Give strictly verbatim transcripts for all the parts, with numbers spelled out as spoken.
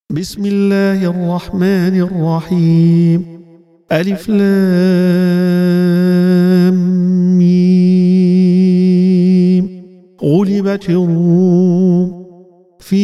بسم الله الرحمن الرحيم. ألف لام ميم. غلبت الروم في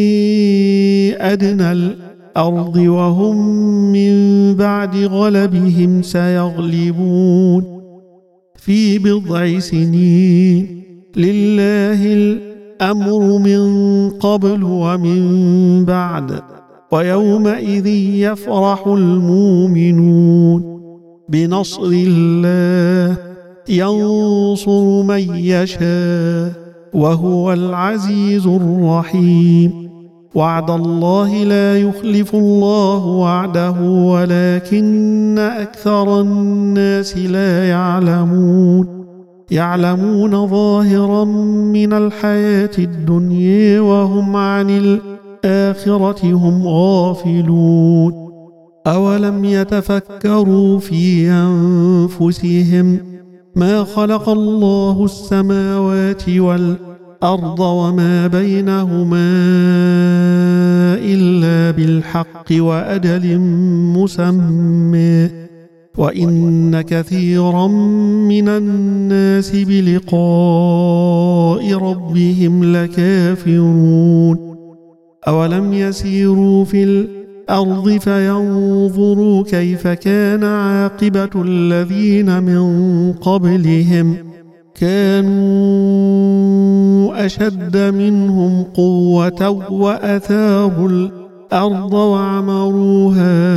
أدنى الأرض وهم من بعد غلبهم سيغلبون في بضع سنين. لله الأمر من قبل ومن بعد ويومئذ يفرح المؤمنون بنصر الله ينصر من يشاء وهو العزيز الرحيم. وعد الله لا يخلف الله وعده ولكن أكثر الناس لا يعلمون يعلمون ظاهرا من الحياة الدنيا وهم عن الآخرة هم غافلون. أولم يتفكروا في أنفسهم ما خلق الله السماوات والأرض وما بينهما إلا بالحق وأجل مسمى وإن كثيرا من الناس بلقاء ربهم لكافرون. أولم يسيروا في الأرض فينظروا كيف كان عاقبة الذين من قبلهم كانوا أشد منهم قوة وأثاروا الأرض وعمروها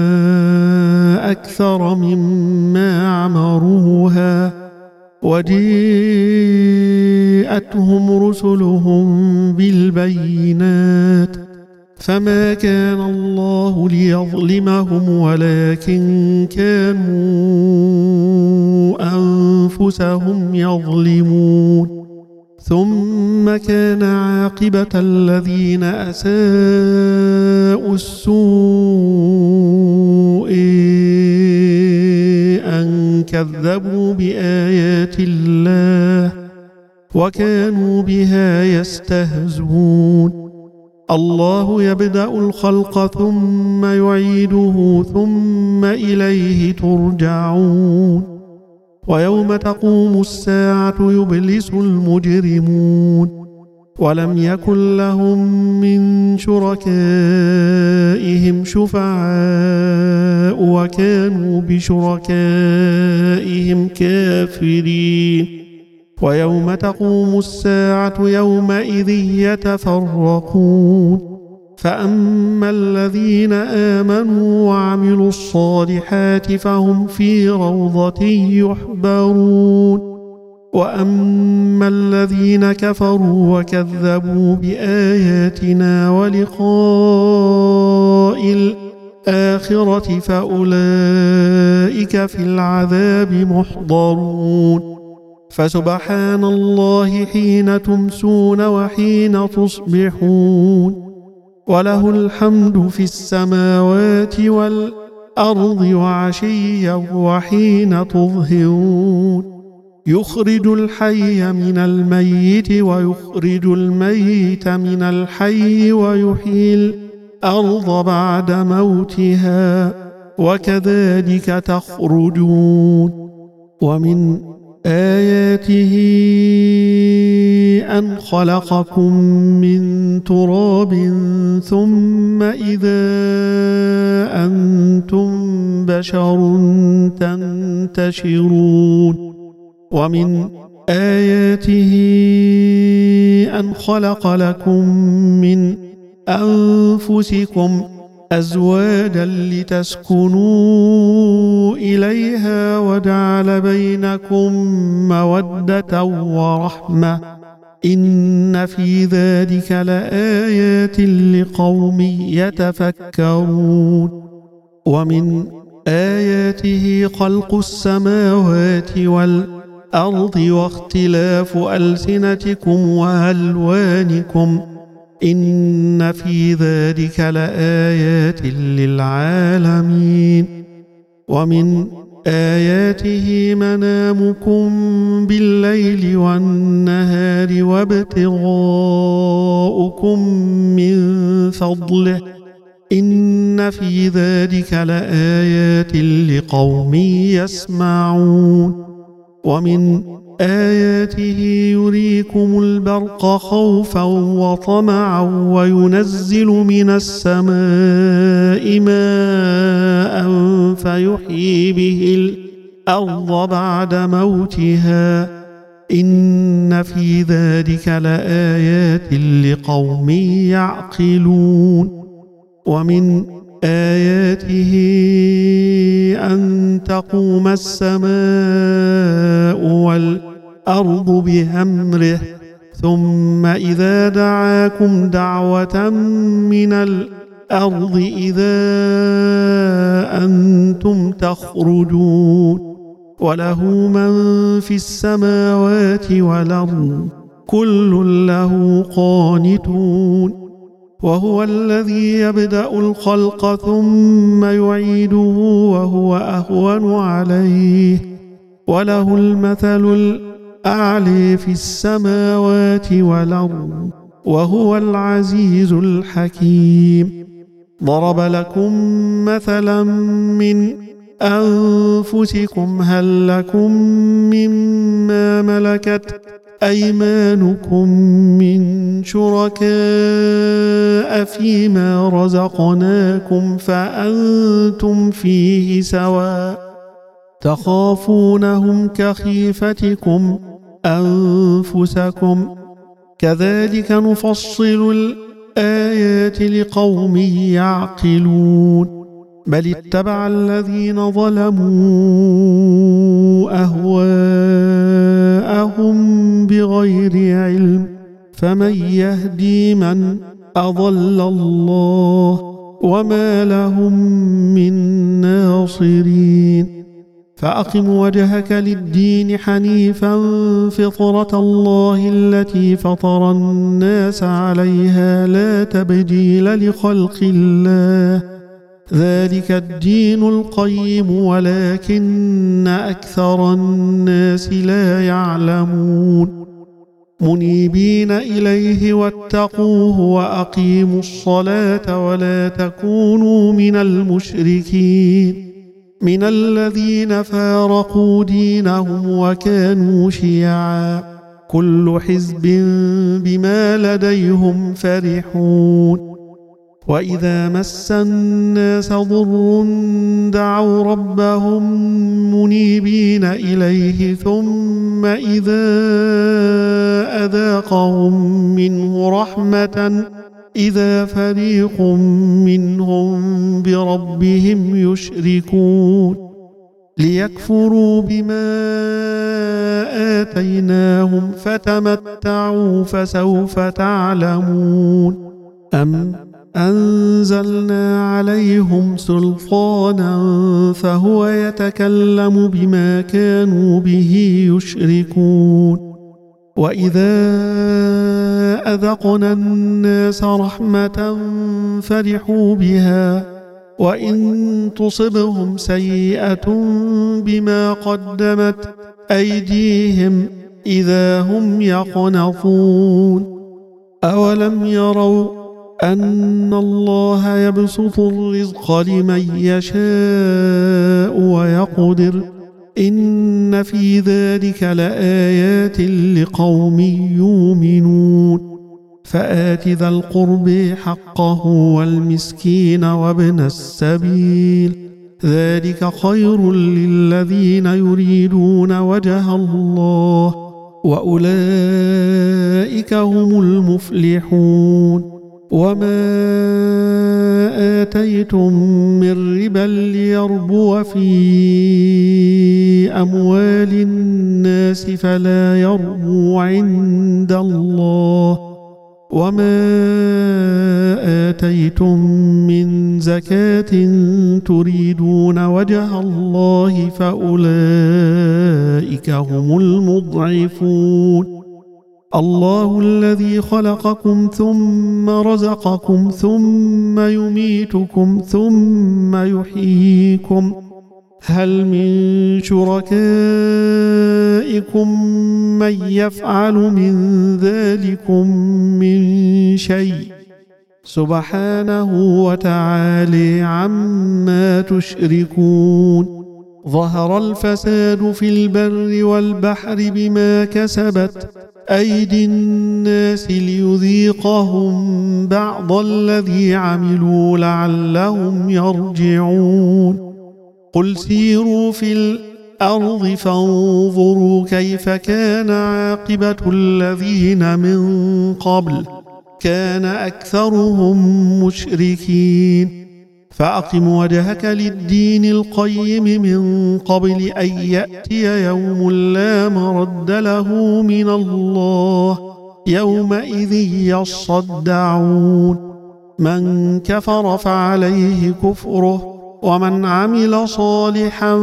أكثر مما عمروها وجاءتهم رسلهم بالبينات فما كان الله ليظلمهم ولكن كانوا أنفسهم يظلمون. ثم كان عاقبة الذين أساءوا السوء أن كذبوا بآيات الله وكانوا بها يستهزئون. الله يبدأ الخلق ثم يعيده ثم إليه ترجعون. ويوم تقوم الساعة يبلس المجرمون ولم يكن لهم من شركائهم شفعاء وكانوا بشركائهم كافرين. ويوم تقوم الساعة يومئذ يتفرقون فأما الذين آمنوا وعملوا الصالحات فهم في روضة يحبرون وأما الذين كفروا وكذبوا بآياتنا ولقاء الآخرة فأولئك في العذاب محضرون. فسبحان الله حين تمسون وحين تصبحون وله الحمد في السماوات والأرض وعشيا وحين تظهرون. يخرج الحي من الميت ويخرج الميت من الحي ويحيي الأرض بعد موتها وكذلك تخرجون. ومن آياته أن خلقكم من تراب ثم إذا أنتم بشر تنتشرون. ومن آياته أن خلق لكم من أنفسكم أزواجا لتسكنوا إليها وجعل بينكم مودة ورحمة إن في ذلك لآيات لقوم يتفكرون. ومن آياته خلق السماوات والأرض واختلاف ألسنتكم وألوانكم إن في ذلك لآيات للعالمين. ومن آياته منامكم بالليل والنهار وابتغاؤكم من فضله إن في ذلك لآيات لقوم يسمعون ومن آياته يريكم البرق خوفا وطمعا وينزل من السماء ماء فيحيي به الأرض بعد موتها إن في ذلك لآيات لقوم يعقلون ومن آياته أن تقوم السماء والأرض بأمره ثم إذا دعاكم دعوة من الأرض إذا أنتم تخرجون وله من في السماوات والأرض كل له قانتون وهو الذي يبدأ الخلق ثم يعيده وهو أهون عليه وله المثل الأعلى في السماوات والأرض وهو العزيز الحكيم ضرب لكم مثلا من أنفسكم هل لكم مما ملكت أيمانكم من شركاء فيما رزقناكم فأنتم فيه سواء تخافونهم كخيفتكم أنفسكم كذلك نفصل الآيات لقوم يعقلون بل اتبع الذين ظلموا أهواءهم بغير علم فمن يهدي من أضل الله وما لهم من ناصرين فأقم وجهك للدين حنيفا فطرة الله التي فطر الناس عليها لا تبديل لخلق الله ذلك الدين القيم ولكن أكثر الناس لا يعلمون منيبين إليه واتقوه وأقيموا الصلاة ولا تكونوا من المشركين من الذين فارقوا دينهم وكانوا شيعا كل حزب بما لديهم فرحون وإذا مس الناس ضر دعوا ربهم منيبين إليه ثم إذا أذاقهم منه رحمة إذا فريق منهم بربهم يشركون ليكفروا بما آتيناهم فتمتعوا فسوف تعلمون أم أنزلنا عليهم سلطانا فهو يتكلم بما كانوا به يشركون وإذا أذقنا الناس رحمة فرحوا بها وإن تصبهم سيئة بما قدمت أيديهم إذا هم يقنطون أولم يروا أن الله يبسط الرزق لمن يشاء ويقدر إن في ذلك لآيات لقوم يؤمنون فآت ذا القرب حقه والمسكين وابن السبيل ذلك خير للذين يريدون وجه الله وأولئك هم المفلحون وما آتيتم من ربا ليربو في أموال الناس فلا يربو عند الله وما آتيتم من زكاة تريدون وجه الله فأولئك هم المضعفون الله الذي خلقكم ثم رزقكم ثم يميتكم ثم يحييكم هل من شركائكم من يفعل من ذلكم من شيء سبحانه وتعالى عما تشركون. ظهر الفساد في البر والبحر بما كسبت أيدي الناس ليذيقهم بعض الذي عملوا لعلهم يرجعون. قل سيروا في الأرض فانظروا كيف كان عاقبة الذين من قبل كان أكثرهم مشركين. فأقم وجهك للدين القيم من قبل أن يأتي يوم لا مرد له من الله يومئذ يصدعون. من كفر فعليه كفره ومن عمل صالحا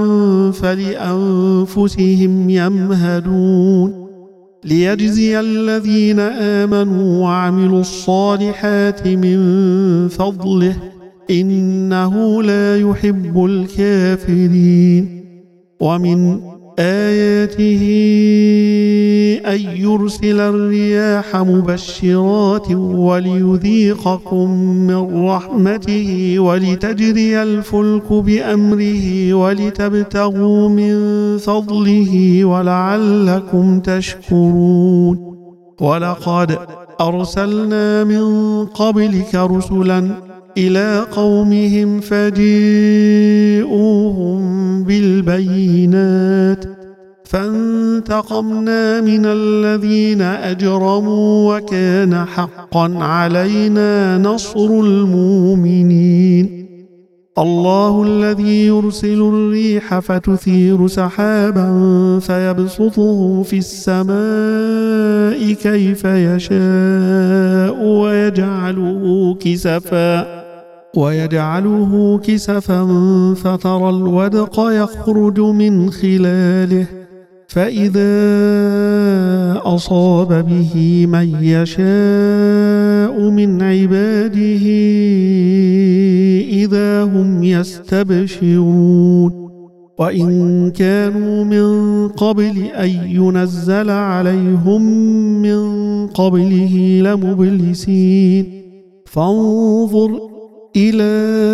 فلأنفسهم يمهدون. ليجزي الذين آمنوا وعملوا الصالحات من فضله إنه لا يحب الكافرين. ومن آياته أن يرسل الرياح مبشرات وليذيقكم من رحمته ولتجري الفلك بأمره ولتبتغوا من فضله ولعلكم تشكرون. ولقد أرسلنا من قبلك رسلا إلى قومهم فجاءوهم بالبينات فانتقمنا من الذين أجرموا وكان حقا علينا نصر المؤمنين. الله الذي يرسل الريح فتثير سحابا فيبسطه في السماء كيف يشاء ويجعله كسفا ويجعله كسفا فترى الودق يخرج من خلاله فإذا أصاب به من يشاء من عباده إذا هم يستبشرون. وإن كانوا من قبل أن ينزل عليهم من قبله لمبلسين. فانظر إلى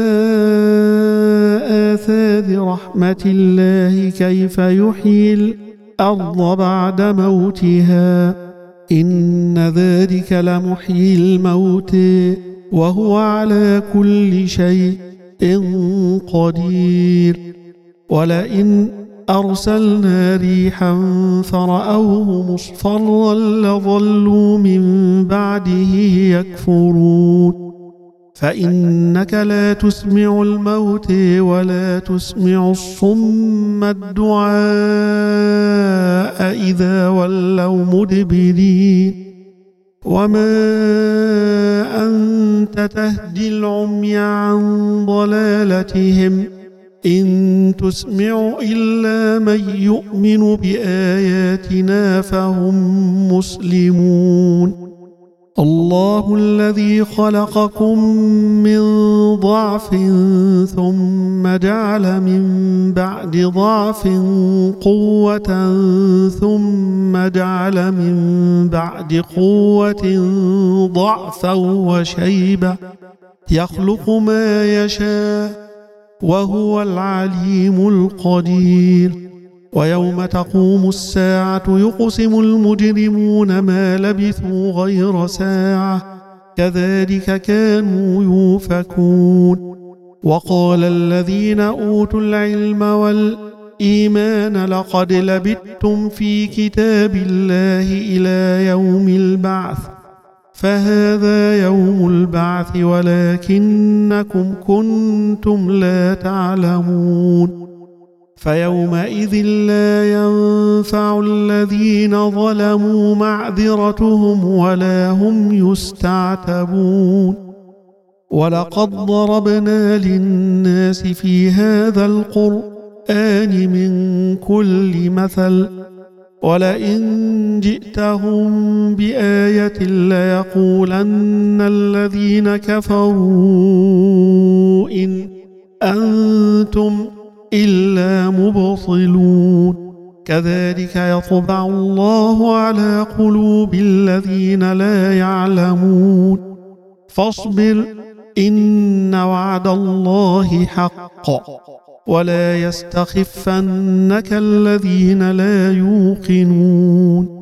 آثار رحمة الله كيف يحيي الأرض بعد موتها إن ذلك لمحيي الموت وهو على كل شيء قدير. ولئن أرسلنا ريحا فرأوه مصفرا لظلوا من بعده يكفرون. فإنك لا تسمع الموت ولا تسمع الصم الدعاء إذا ولوا مدبرين. وما أنت تهدي العمي عن ضلالتهم إن تسمع إلا من يؤمن بآياتنا فهم مسلمون. الله الذي خلقكم من ضعف ثم جعل من بعد ضعف قوة ثم جعل من بعد قوة ضعفا وشيبة يخلق ما يشاء وهو العليم القدير. ويوم تقوم الساعة يقسم المجرمون ما لبثوا غير ساعة كذلك كانوا يؤفكون. وقال الذين أوتوا العلم والإيمان لقد لبثتم في كتاب الله إلى يوم البعث فهذا يوم البعث ولكنكم كنتم لا تعلمون. فيومئذ لا ينفع الذين ظلموا معذرتهم ولا هم يستعتبون. ولقد ضربنا للناس في هذا القرآن من كل مثل ولئن جئتهم بآية ليقولن الذين كفروا إن أنتم إلا مبطلون. كذلك يطبع الله على قلوب الذين لا يعلمون فاصبر إن وعد الله حق ولا يستخفنك الذين لا يوقنون